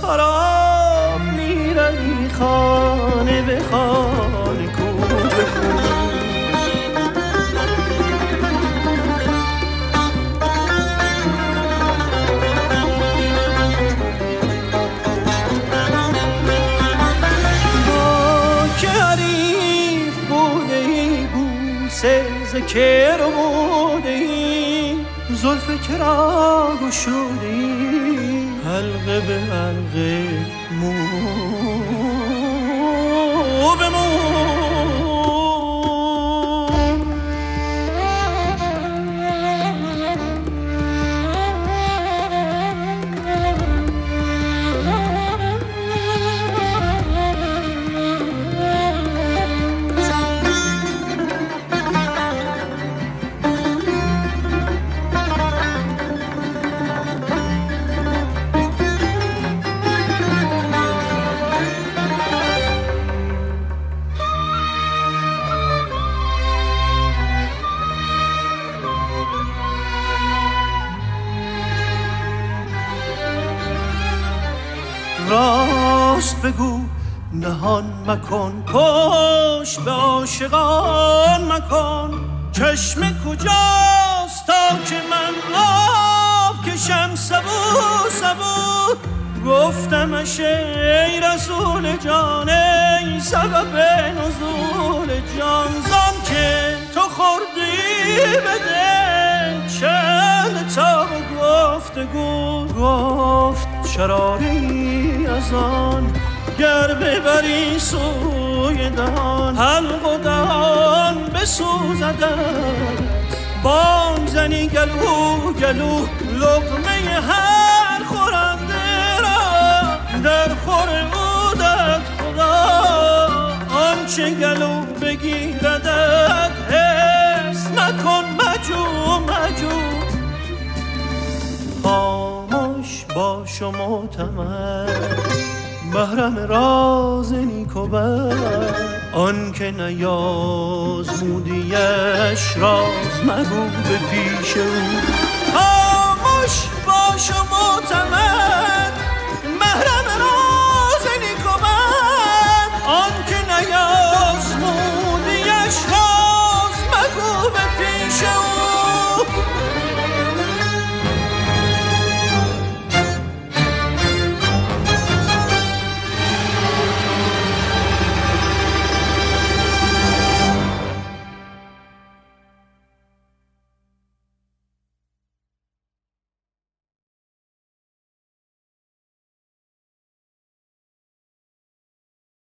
خراب میروی خانه به خانه کو به کو. با که حریف بوده ای بوسه ذکر و بوده ای زلف کرا گشوده ای حلقه به حلقه مو به مو. راست بگو نهان مکن پشت به عاشقان مکن. چشم کجاست تا که من آب کشم سبو سبو. گفتمش ای رسول جان ای سبب نزول جان زان که تو خوردی بده چند تا گفتگو. گفت شراری از آن گر ببری سوی دهان حلق و دهان بسوزدت. بانگ زنی گلو گلو لقمه هر خورنده را در خور عودت خدا. آنچه گلو بگیردت حس مکن مجو مجو. خاموش باش و معتمد محرم راز نیک و بد. آن که نیازمودیش راز مگو به پیش او. خاموش باش و معتمد